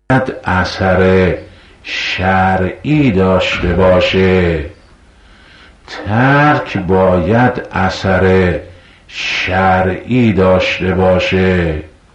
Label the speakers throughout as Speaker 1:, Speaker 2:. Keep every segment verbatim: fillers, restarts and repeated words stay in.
Speaker 1: اثر شرعی داشته باشه، ترک باید اثر شرعی داشته باشه.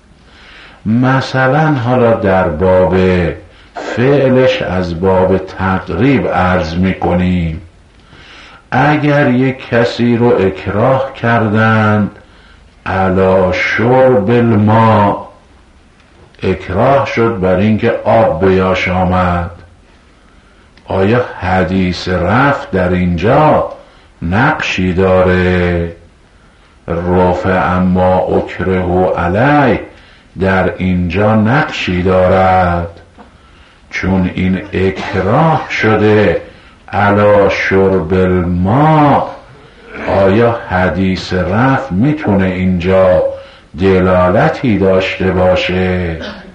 Speaker 1: مثلا حالا در باب فعلش از باب تقریب عرض میکنیم، اگر یک کسی رو اکراه کردند علی شرب الماء، اکراه شد بر اینکه آب بیاش آمد، آیا حدیث رفع در اینجا نقشی داره؟ رفع اما اکره علی در اینجا نقشی دارد؟ چون این اکراه شده علی شرب الماء، آیا حدیث رفع میتونه اینجا دلالتی داشته باشه؟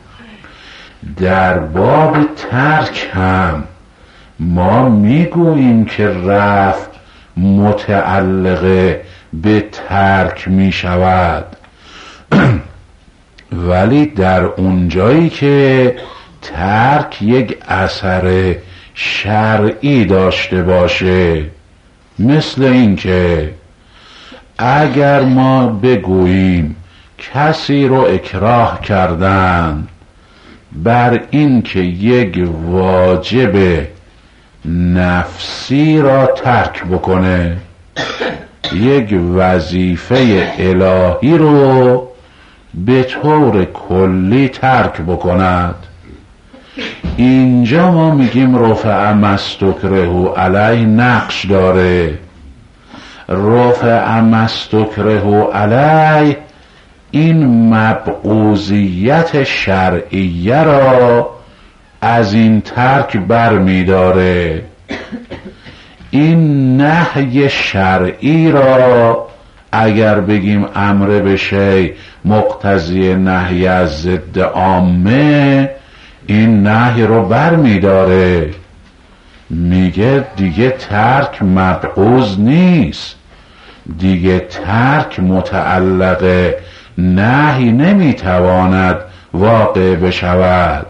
Speaker 1: در باب ترک هم ما میگوییم که رفع متعلق به ترک میشود، ولی در اونجایی که ترک یک اثر شرعی داشته باشه، مثل این که اگر ما بگوییم کسی رو اکراه کردن بر این که یک واجب نفسی را ترک بکنه، یک وظیفه الهی رو به طور کلی ترک بکند، اینجا ما میگیم رفع مستکره علی نقش داره. رفع مستکره علی این مبعوضیت شرعیه را از این ترک بر میداره، این نهی شرعی را اگر بگیم امر به شیء مقتضی نهی از ضد عامه، این نهی رو بر میداره، میگه دیگه ترک مبعوض نیست، دیگه ترک متعلق نهی نمیتواند واقع بشود.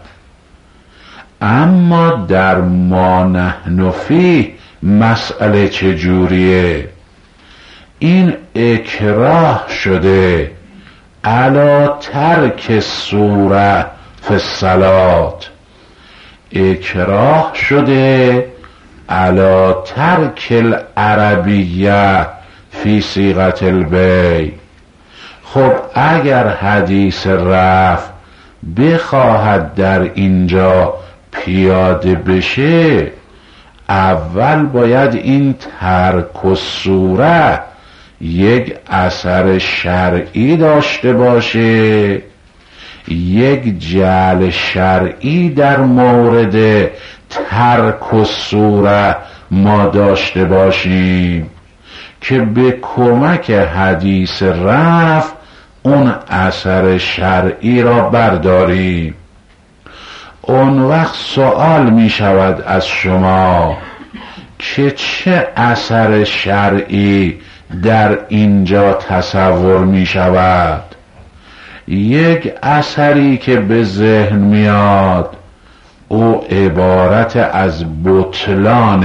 Speaker 1: اما در ما نحن فیه مسئله چجوریه؟ این اکراه شده علی ترک سوره فی الصلات، اکراه شده علی ترک العربیه فی صیغه البیع. خب اگر حدیث رفع بخواهد در اینجا پیاده بشه، اول باید این ترک الصوره یک اثر شرعی داشته باشه، یک جعل شرعی در مورد ترک الصوره ما داشته باشیم که به کمک حدیث رفع اون اثر شرعی را برداریم. اون وقت سوال می شود از شما که چه اثر شرعی در اینجا تصور می شود؟ یک اثری که به ذهن میاد او عبارت از بطلان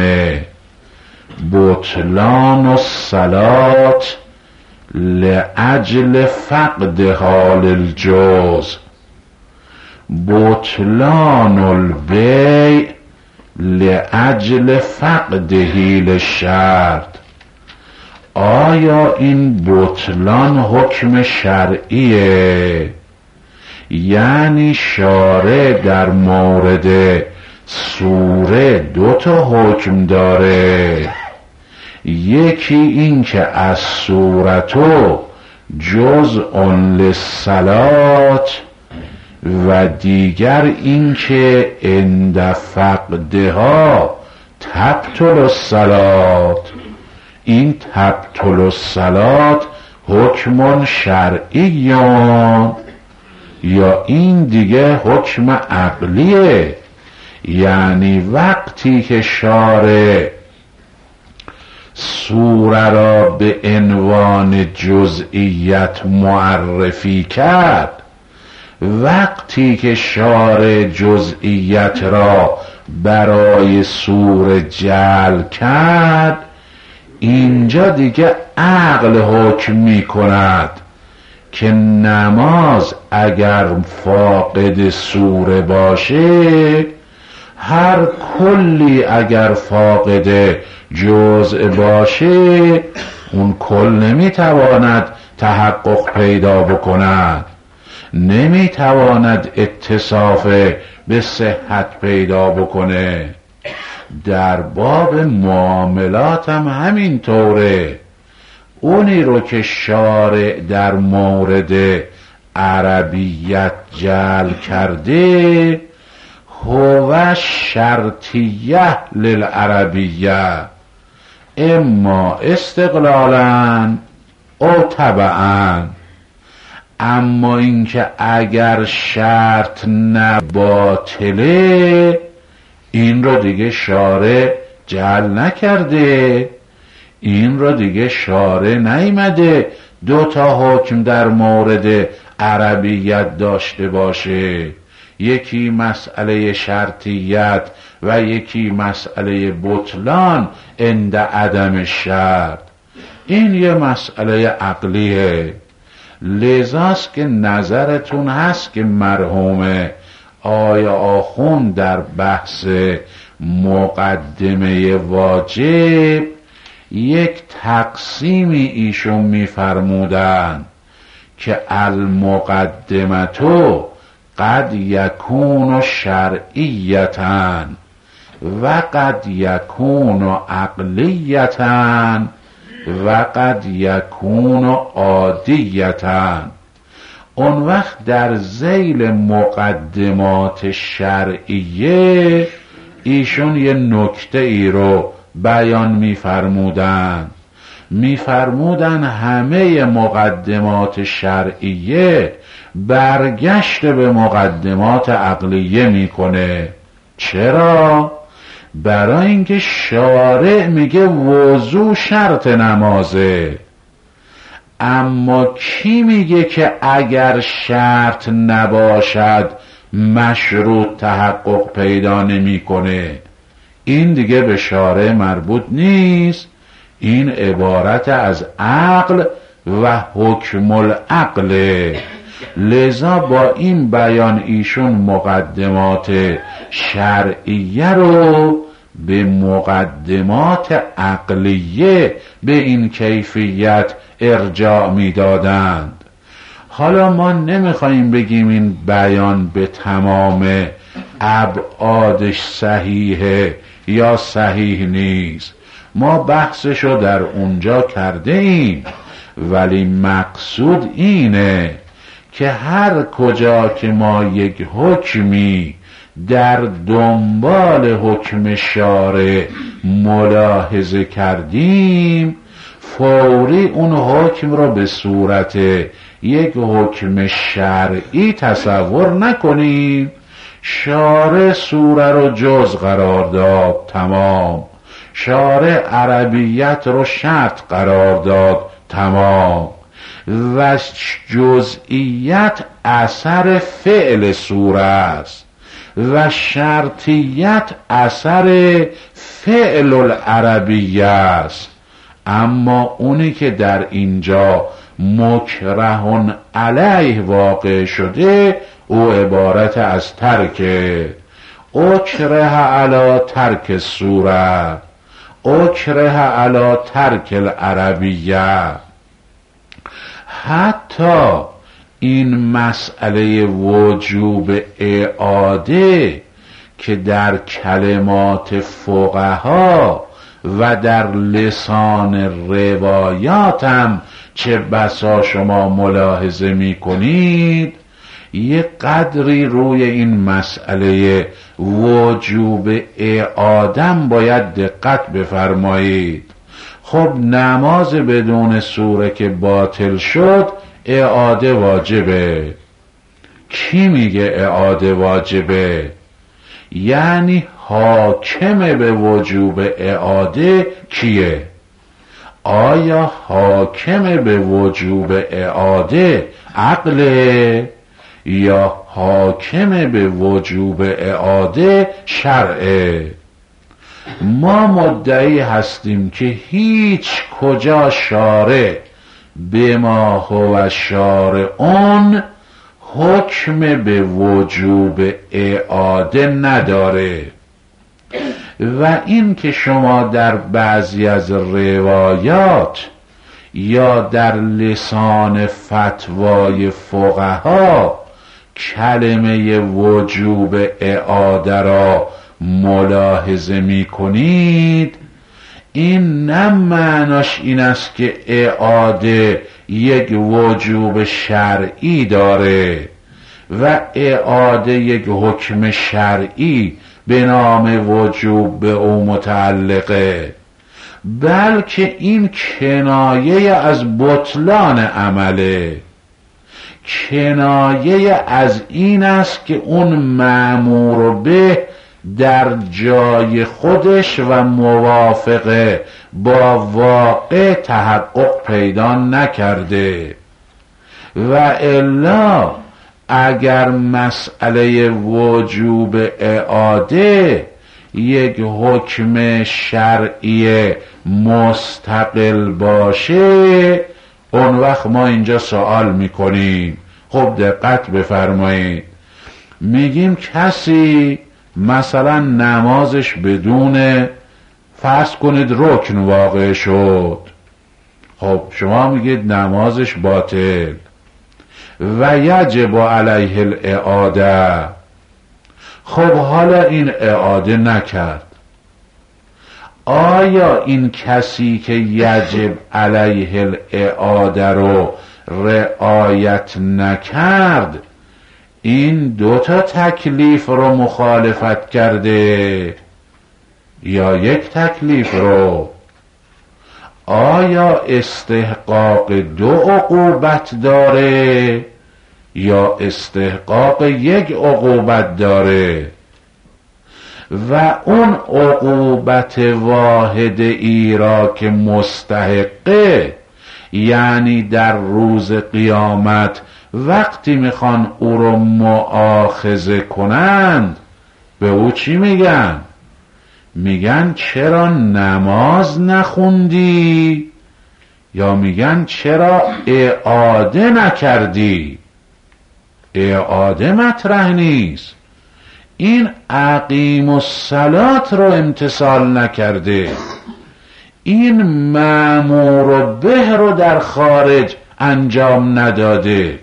Speaker 1: بطلان الصلات لأجل فقد حال الجوز، بطلان البیع لأجل فقد حیل الشرط. آیا این بطلان حکم شرعیه؟ یعنی شارع در مورد سوره دو تا حکم داره، یکی این که از سورتو جزء للصلات و دیگر این که عند فقدها تبطل الصلات. این تبطل الصلات حکم شرعیان یا این دیگه حکم عقلیه؟ یعنی وقتی که شارع سوره را به عنوان جزئیت معرفی کرد وقتی که شارع جزئیت را برای سوره جعل کرد، اینجا دیگه عقل حکم می کند که نماز اگر فاقد سوره باشه، هر کلی اگر فاقد جزء باشه، اون کل نمیتواند تحقق پیدا بکند، نمیتواند اتصاف به صحت پیدا بکنه. در باب معاملات هم همین طوره. اونی رو که شارع در مورد عربیت جعل کرده، هو شرطیه للعربیه، اما استقلالا او تبعا. اما اینکه اگر شرط نباطله، این رو دیگه شارع جعل نکرده، این رو دیگه شارع نیامده دو تا حکم در مورد عربیت داشته باشه، یکی مسئله شرطیت و یکی مسئله بطلان عند عدم شرط. این یه مسئله عقلیه. لذاست که نظرتون هست که مرحوم آیا آخوند در بحث مقدمه واجب یک تقسیمی ایشون میفرمودن که المقدمتو قد یکون شرعیتن و قد یکون عقلیتن و قد یکون عادیتن. اون وقت در ذیل مقدمات شرعیه ایشون یه نکته ای رو بیان میفرمودن میفرمودن همه مقدمات شرعیه برگشت به مقدمات عقلیه میکنه. چرا؟ برای اینکه شارع میگه وضو شرط نمازه، اما کی میگه که اگر شرط نباشد مشروط تحقق پیدا نمیکنه؟ این دیگه به شارع مربوط نیست، این عبارت از عقل و حکم العقل. لذا با این بیان ایشون مقدمات شرعیه رو به مقدمات عقلیه به این کیفیت ارجاع میدادند. حالا ما نمیخواییم بگیم این بیان به تمام ابعادش صحیحه یا صحیح نیست، ما بحثشو در اونجا کرده ایم، ولی مقصود اینه که هر کجا که ما یک حکمی در دنبال حکم شارع ملاحظه کردیم، فوری اون حکم رو به صورت یک حکم شرعی تصور نکنیم. شارع سوره رو جز قرار داد، تمام. شارع عربیت رو شرط قرار داد، تمام. و جزئیت اثر فعل سوره است و شرطیت اثر فعل العربیه است. اما اونی که در اینجا مکره علیه واقع شده، او عبارت از ترکه. اکره علی ترک سوره، اکره علی ترک العربیه. حتی این مسئله وجوب اعاده که در کلمات فقها و در لسان روایات هم چه بسا شما ملاحظه می کنید، یه قدری روی این مسئله وجوب اعادم باید دقت بفرمایید. خب نماز بدون سوره که باطل شد، اعاده واجبه. کی میگه اعاده واجبه؟ یعنی حاکم به وجوب اعاده کیه؟ آیا حاکم به وجوب اعاده عقله یا حاکم به وجوب اعاده شرعه. ما مدعی هستیم که هیچ کجا شارع به ما هو شارعون حکم به وجوب اعاده نداره و این که شما در بعضی از روایات یا در لسان فتوای فقها کلمه وجوب اعاده را ملاحظه می کنید، این نه معناش این است که اعاده یک وجوب شرعی داره و اعاده یک حکم شرعی به نام وجوب به او متعلقه، بلکه این کنایه از بطلان عمله، کنایه از این است که اون مأمور به در جای خودش و موافقه با واقع تحقق پیدا نکرده. و الا اگر مسئله وجوب اعاده یک حکم شرعی مستقل باشه، اون وقت ما اینجا سوال میکنیم. خب دقت بفرمایید، میگیم کسی مثلا نمازش بدون فرض کنید رکن واقع شد، خب شما میگید نمازش باطل و یجب علیه الاعاده. خب حالا این اعاده نکرد، آیا این کسی که یجب علیه الاعاده رو رعایت نکرد این دوتا تکلیف رو مخالفت کرده یا یک تکلیف رو؟ آیا استحقاق دو عقوبت داره یا استحقاق یک عقوبت داره؟ و اون عقوبت واحد ای را که مستحقه، یعنی در روز قیامت وقتی میخوان او رو مؤاخذه کنند به او چی میگن؟ میگن چرا نماز نخوندی، یا میگن چرا اعاده نکردی. اعاده مطرح نیست، این اقیم الصلات رو امتثال نکرده، این مأمور به رو در خارج انجام نداده.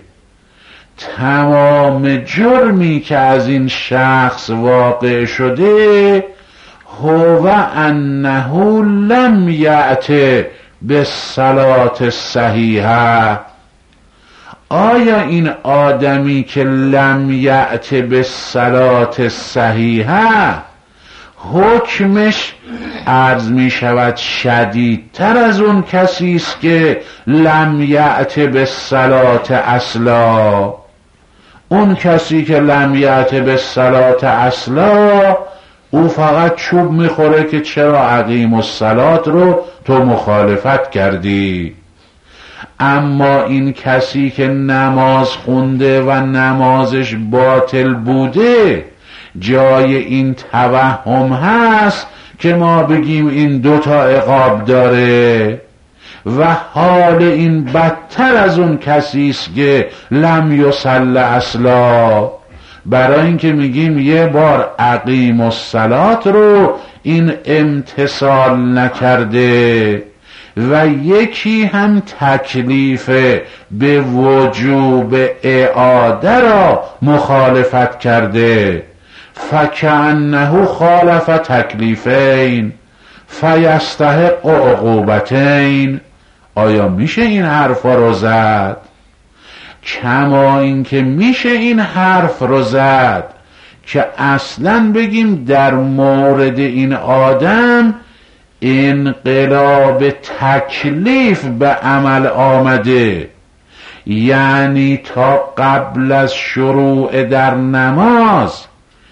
Speaker 1: تمام جرمی که از این شخص واقع شده هو انه لم یأت بالصلاة الصحیحه. آیا این آدمی که لم یأت بالصلاة الصحیحه حکمش عرض می شود شدیدتر از اون کسی است که لم یأت بالصلاة اصلا؟ اون کسی که لم یأت بالصلاة اصلا او فقط چوب میخوره که چرا اقیم الصلاة رو تو مخالفت کردی. اما این کسی که نماز خونده و نمازش باطل بوده، جای این توهم هست که ما بگیم این دوتا عقاب داره و حال این بدتر از اون کسی است که لم یصلی اصلا. برای اینکه میگیم یه بار اقیم الصلاة رو این امتثال نکرده و یکی هم تکلیف به وجوب اعاده را مخالفت کرده، فکأنه خالف تکلیفین فیستحق عقوبتین. آیا میشه این حرفا رو زد؟ کما این که میشه این حرف رو زد که اصلا بگیم در مورد این آدم انقلاب تکلیف به عمل آمده، یعنی تا قبل از شروع در نماز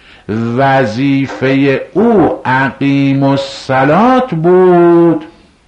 Speaker 1: وظیفه او اقیم الصلاة بود،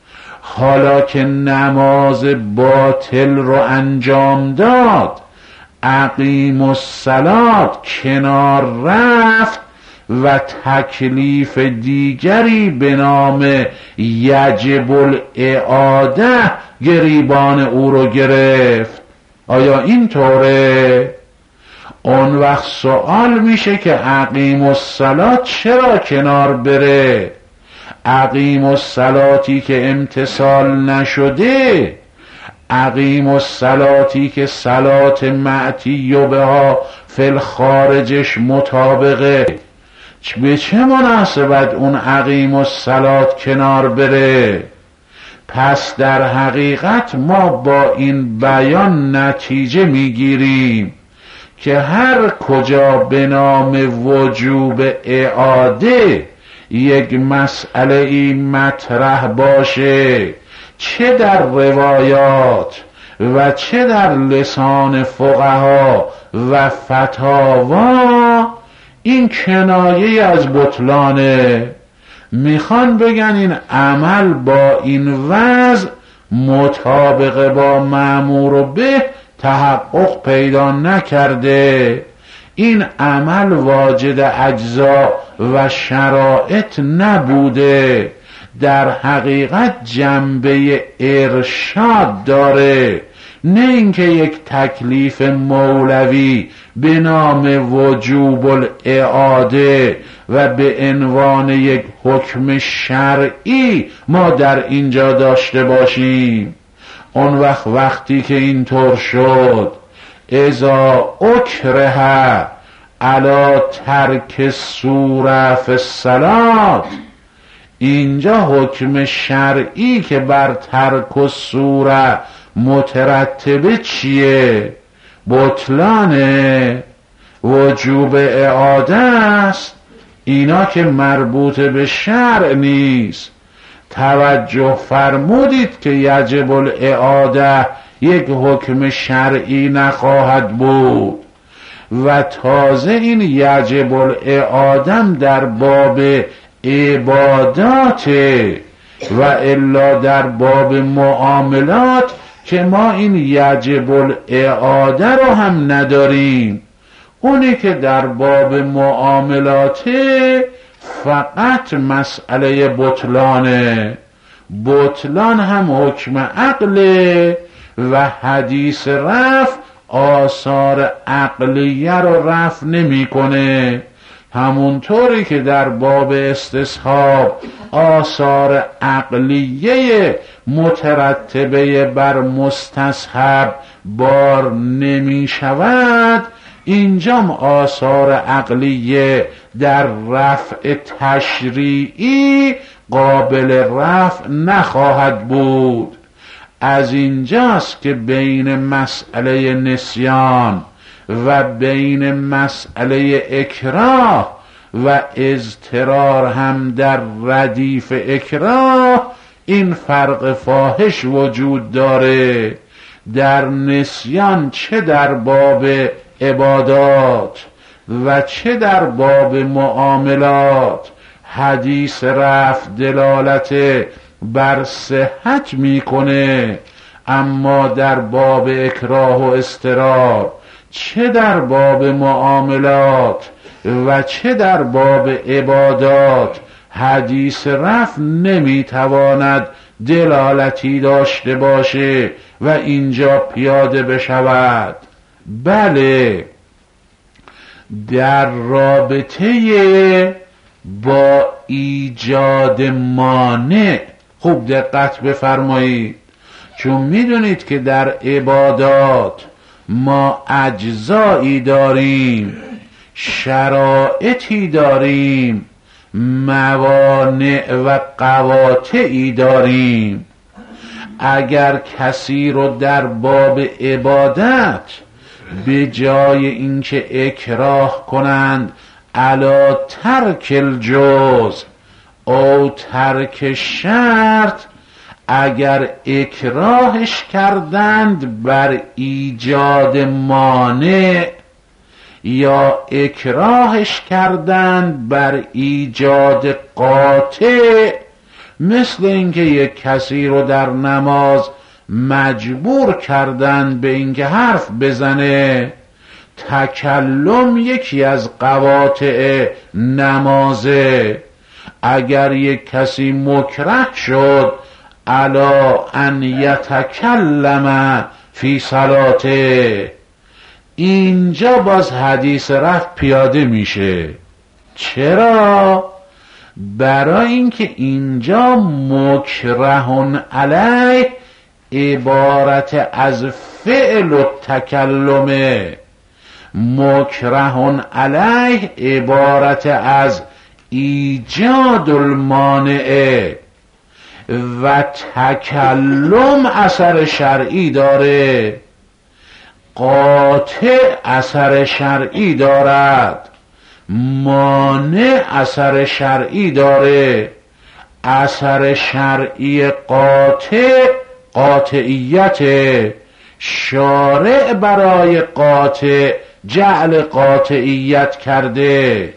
Speaker 1: حالا که نماز باطل رو انجام داد اقیم الصلات کنار رفت و تکلیف دیگری به نام یجب الاعاده گریبان او رو گرفت. آیا اینطوره؟ اون وقت سوال میشه که اقیم الصلات چرا کنار بره؟ اقیم الصلاتی که امتثال نشده، اقیم الصلاتی که صلات معتی و بها فی الخارجش مطابقه، به چه مناسبت اون اقیم الصلات کنار بره؟ پس در حقیقت ما با این بیان نتیجه میگیریم که هر کجا به نام وجوب اعاده یک مسئله ای مطرح باشه، چه در روایات و چه در لسان فقها و فتاوا، این کنایه از بطلانه. میخوان بگن این عمل با این وضع مطابق با مأمور به تحقق پیدا نکرده، این عمل واجد اجزا و شرایط نبوده، در حقیقت جنبه ارشاد داره، نه اینکه یک تکلیف مولوی به نام وجوب الاعاده و به عنوان یک حکم شرعی ما در اینجا داشته باشیم. اون وقت وقتی که اینطور شد، اذا اکره علی ترک سوره فی الصلات، اینجا حکم شرعی که بر ترک السوره مترتبه چیه؟ بطلانه، وجوب اعاده است. اینا که مربوط به شرع نیست. توجه فرمودید که یجب الاعاده یک حکم شرعی نخواهد بود و تازه این یجب الاعادم در باب عباداته و الا در باب معاملات که ما این یجب الاعاده رو هم نداریم. اونی که در باب معاملاته فقط مسئله بطلانه، بطلان هم حکم عقله و حدیث رفع آثار عقلیه رو رفع نمیکنه، همونطوری که در باب استصحاب آثار عقلیه مترتبه بر مستصحب بار نمی شود، اینجام آثار عقلیه در رفع تشریعی قابل رفع نخواهد بود. از اینجاست که بین مسئله نسیان و بین مسئله اکراه و اضطرار هم در ردیف اکراه این فرق فاحش وجود داره. در نسیان چه در باب عبادات و چه در باب معاملات حدیث رفع دلالت بر صحت میکنه، اما در باب اکراه و اضطرار چه در باب معاملات و چه در باب عبادات حدیث رفع نمیتواند دلالتی داشته باشه و اینجا پیاده بشود. بله، در رابطه با ایجاد مانع خوب دقت بفرمایید، چون میدونید که در عبادات ما اجزایی داریم، شرایطی داریم، موانع و قواطعی داریم. اگر کسی رو در باب عبادت به جای اینکه اکراه کنند علی ترک الجزء او ترک شرط، اگر اکراهش کردند بر ایجاد مانع یا اکراهش کردند بر ایجاد قاطع، مثل اینکه یک کسی رو در نماز مجبور کردند به اینکه حرف بزنه تکلم یکی از قواطع نمازه. اگر یک کسی مکره شد الا ان یتکلم فی صلاته، اینجا باز حدیث رفع پیاده میشه. چرا؟ برای اینکه اینجا مکره علیه عبارت از فعل و تکلمه، مکره علیه عبارت از ایجاد المانعه و تکلم اثر شرعی داره، قاطع اثر شرعی دارد، مانع اثر شرعی داره. اثر شرعی قاطع قاطعیت، شارع برای قاطع جعل قاطعیت کرده،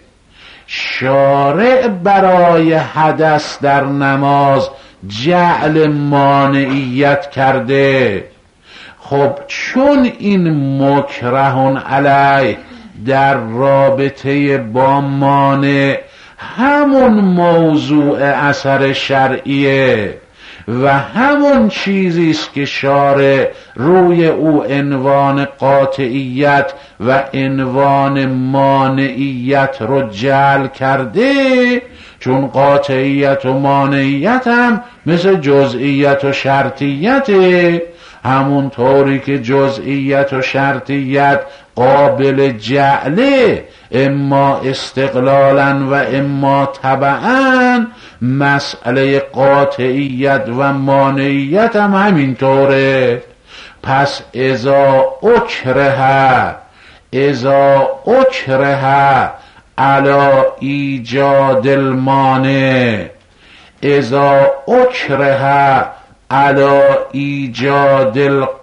Speaker 1: شارع برای حدث در نماز جعل مانعیت کرده. خب چون این مکره علیه در رابطه با مانع همون موضوع اثر شرعیه و همون چیزی است که شارع روی او عنوان قاطعیت و عنوان مانعیت رو جعل کرده، چون قاطعیت و مانعیت هم مثل جزئیت و شرطیته، همون طوری که جزئیت و شرطیت قابل جعله اما استقلالا و اما تبعا، مسئله قاطعیت و مانعیت هم همینطوره. پس اذا اکره اذا اکره علی ایجاد المانع، اذا اکره علی ایجاد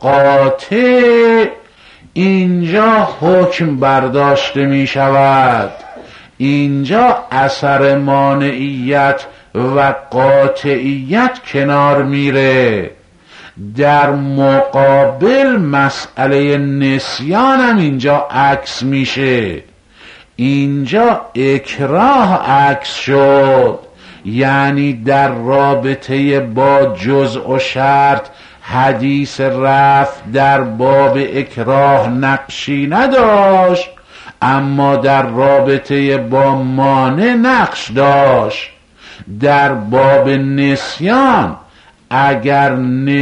Speaker 1: القاطع، اینجا حکم برداشته می شود، اینجا اثر مانعیت و قاطعیت کنار میره. در مقابل مسئله نسیان هم اینجا عکس میشه، اینجا اکراه عکس شد، یعنی در رابطه با جزء و شرط حدیث رفع در باب اکراه نقشی نداشت، اما در رابطه با مانع نقش داشت. در باب نسیان اگر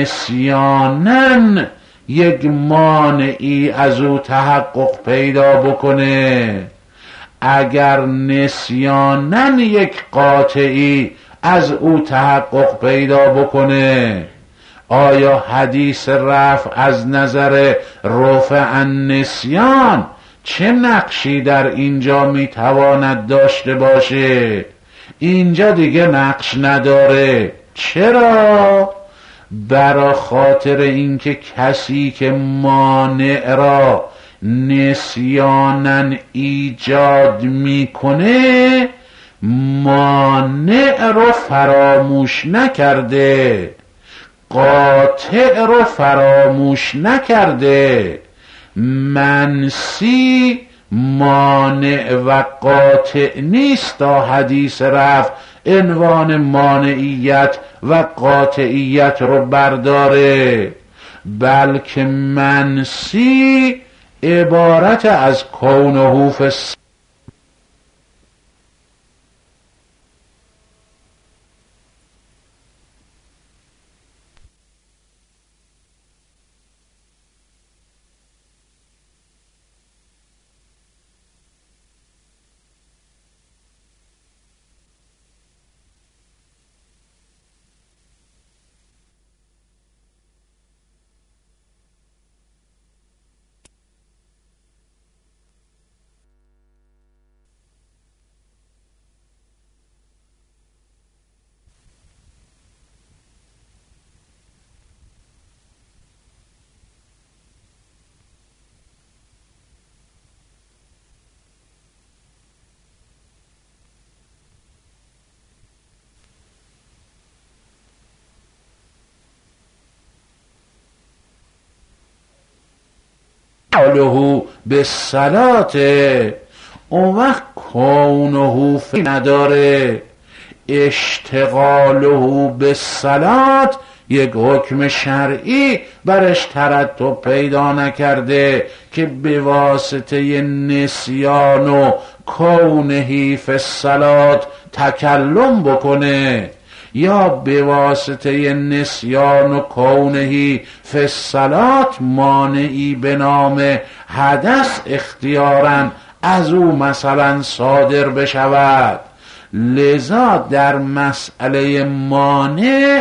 Speaker 1: نسیانن یک مانعی از او تحقق پیدا بکنه، اگر نسیانن یک قاطعی از او تحقق پیدا بکنه، آیا حدیث رفع از نظر رفع النسیان چه نقشی در اینجا میتواند داشته باشه؟ اینجا دیگه نقش نداره. چرا؟ برا خاطر اینکه کسی که مانع را نسیانن ایجاد میکنه مانع رو فراموش نکرده، قاطع رو فراموش نکرده. منسی مانع و قاطع نیست تا حدیث رفع عنوان مانعیت و قاطعیت رو برداره، بلکه منسی عبارت از کونه فی اشتغاله به صلات، اون وقت کونه فی نداره. اشتغاله به صلات یک حکم شرعی برش ترتب پیدا نکرده که به واسطه نسیان و کونهی فی الصلات تکلم بکنه، یا به واسطه نسیان و کونهی فی الصلات مانعی به نام حدث اختیاراً از او مثلا صادر بشود. لذا در مسئله مانع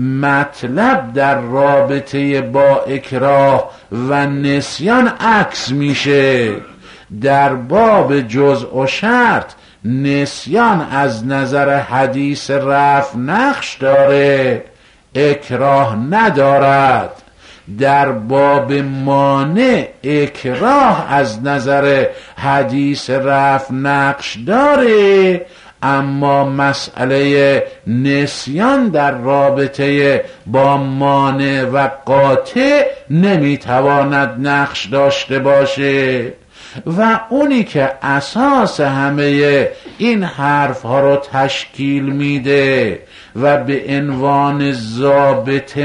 Speaker 1: مطلب در رابطه با اکراه و نسیان عکس میشه. در باب جزء و شرط نسیان از نظر حدیث رفع نقش داره، اکراه ندارد. در باب مانع اکراه از نظر حدیث رفع نقش داره، اما مسئله نسیان در رابطه با مانع و قاطع نمیتواند نقش داشته باشه. و اونی که اساس همه این حرف ها رو تشکیل میده و به عنوان ضابط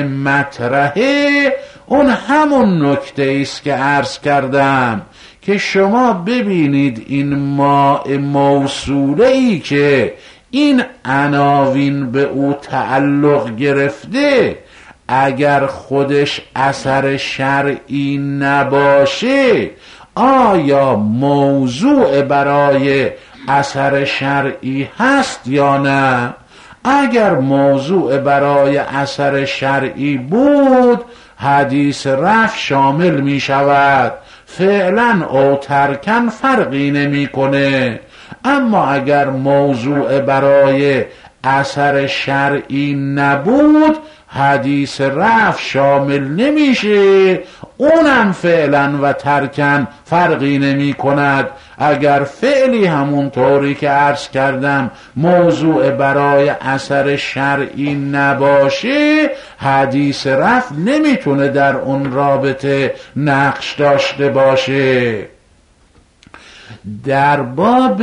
Speaker 1: مطرحه، اون همون نکته است که عرض کردم که شما ببینید این ماء موصوله ای که این عناوین به او تعلق گرفته، اگر خودش اثر شرعی نباشه آیا موضوع برای اثر شرعی هست یا نه؟ اگر موضوع برای اثر شرعی بود حدیث رفع شامل می شود، فعلا او ترکن فرقی نمی کنه. اما اگر موضوع برای اثر شرعی نبود حدیث رفع شامل نمیشه، اونم فعلا و ترکن فرقی نمی کند. اگر فعلی همون طوری که عرض کردم موضوع برای اثر شرعی نباشه، حدیث رفع نمیتونه در اون رابطه نقش داشته باشه. در باب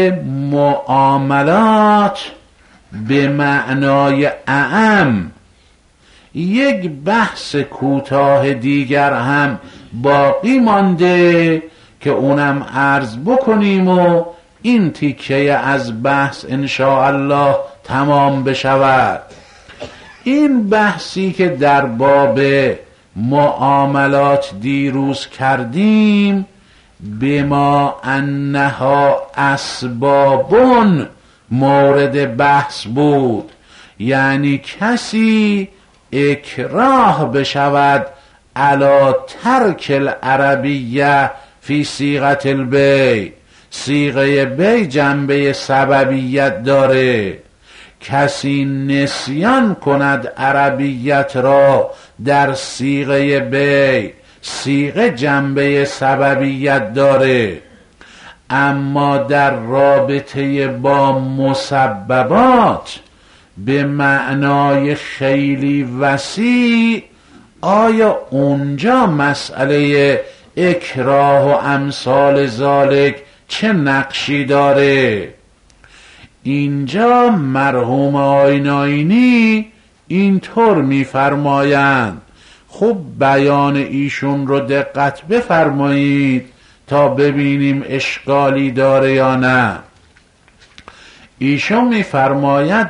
Speaker 1: معاملات به معنای اعم یک بحث کوتاه دیگر هم باقی مانده که اونم عرض بکنیم و این تیکه از بحث انشاءالله تمام بشود. این بحثی که در باب معاملات دیروز کردیم بما انها اسبابون مورد بحث بود، یعنی کسی اکراه بشود علی ترک العربیه فی صیغه البیع. صیغه بیع جنبه سببیت داره. کسی نسیان کند عربیت را در صیغه بیع، صیغه جنبه سببیت داره. اما در رابطه با مسببات به معنای خیلی وسیع، آیا اونجا مسئله اکراه و امثال ذالک چه نقشی داره؟ اینجا مرحوم آیناینی اینطور میفرمایند. خوب بیان ایشون رو دقت بفرمایید تا ببینیم اشکالی داره یا نه. ایشون میفرماید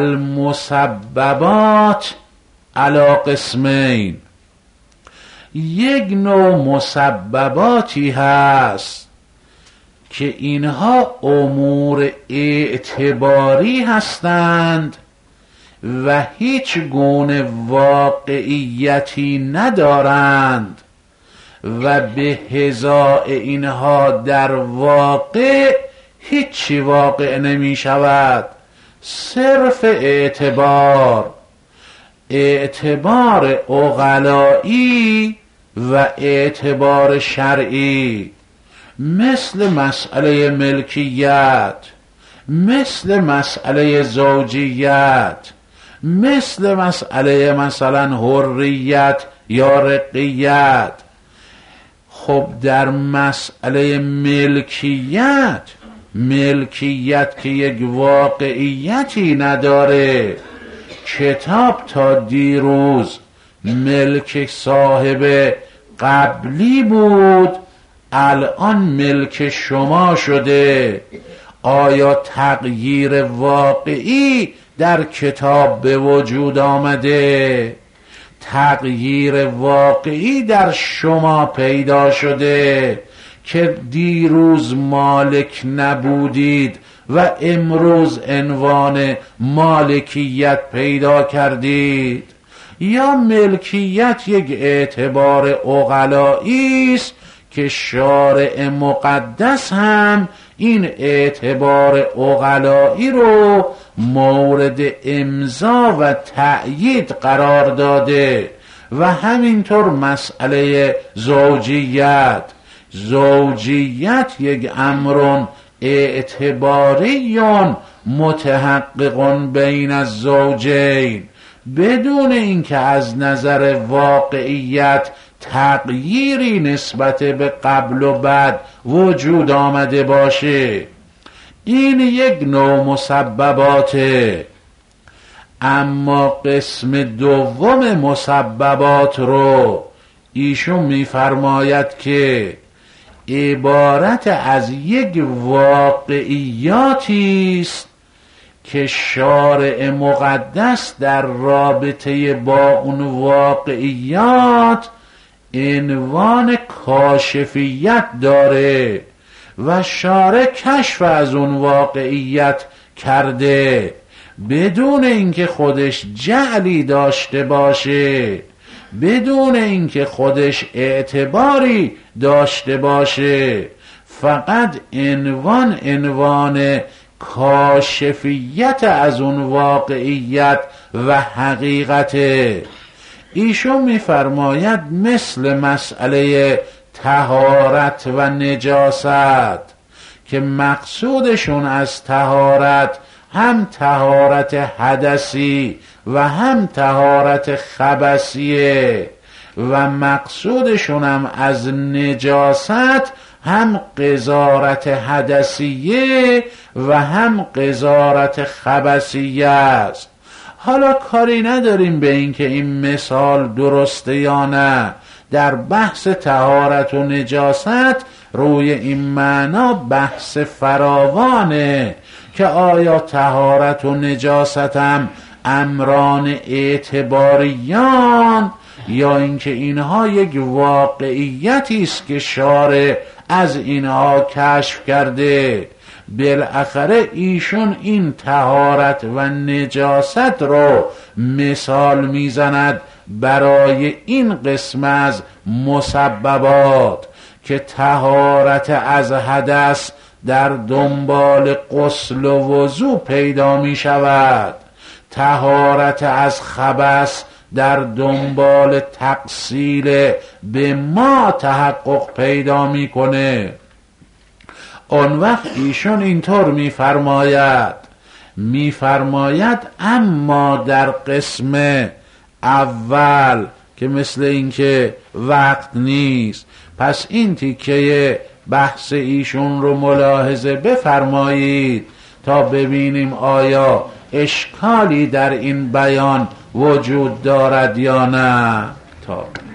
Speaker 1: المسببات علی قسمین. یک نوع مسبباتی هست که اینها امور اعتباری هستند و هیچ گونه واقعیتی ندارند و به ازای اینها در واقع هیچی واقع نمی شود، صرف اعتبار، اعتبار عقلایی و اعتبار شرعی، مثل مسئله ملکیت، مثل مسئله زوجیت، مثل مسئله مثلا حریت یا رقیت. خب در مسئله ملکیت، ملکیت که یک واقعیتی نداره، کتاب تا دیروز ملک صاحب قبلی بود، الان ملک شما شده. آیا تغییر واقعی در کتاب به وجود آمده؟ تغییر واقعی در شما پیدا شده که دیروز مالک نبودید و امروز عنوان مالکیت پیدا کردید؟ یا ملکیت یک اعتبار عقلایی است که شارع مقدس هم این اعتبار عقلایی رو مورد امضا و تأیید قرار داده؟ و همینطور مسئله زوجیت، زوجیت یک امر اعتباریون متحققون بین الزوجین، بدون اینکه از نظر واقعیت تغییری نسبت به قبل و بعد وجود آمده باشه. این یک نوع مسبباته. اما قسم دوم مسببات رو ایشون میفرماید که عبارت از یک واقعیاتی است که شارع مقدس در رابطه با اون واقعیات عنوان کاشفیت داره و شارع کشف از اون واقعیت کرده بدون اینکه خودش جعلی داشته باشه، بدون اینکه خودش اعتباری داشته باشه، فقط عنوان عنوان کاشفیت از اون واقعیت و حقیقت. ایشون میفرماید مثل مسئله طهارت و نجاست که مقصودشون از طهارت هم طهارت حدثی و هم طهارت خبثیه و مقصودشون هم از نجاست هم قذارت حدثیه و هم قذارت خبثیه است. حالا کاری نداریم به این که این مثال درسته یا نه. در بحث طهارت و نجاست روی این معنا بحث فراوانه که آیا طهارت و نجاست هم امران اعتباریان یا اینکه اینها یک واقعیتی است که شارع از اینها کشف کرده. بالاخره ایشون این طهارت و نجاست رو مثال میزند برای این قسم از مسببات که طهارت از حدث در دنبال غسل و وضو پیدا می شود، طهارت از خبث در دنبال تغسیل به ما تحقق پیدا میکنه. اون وقت ایشون اینطور میفرماید میفرماید اما در قسم اول که مثل اینکه وقت نیست، پس این تیکه بحث ایشون رو ملاحظه بفرمایید تا ببینیم آیا اشکالی در این بیان وجود دارد یا نه. تا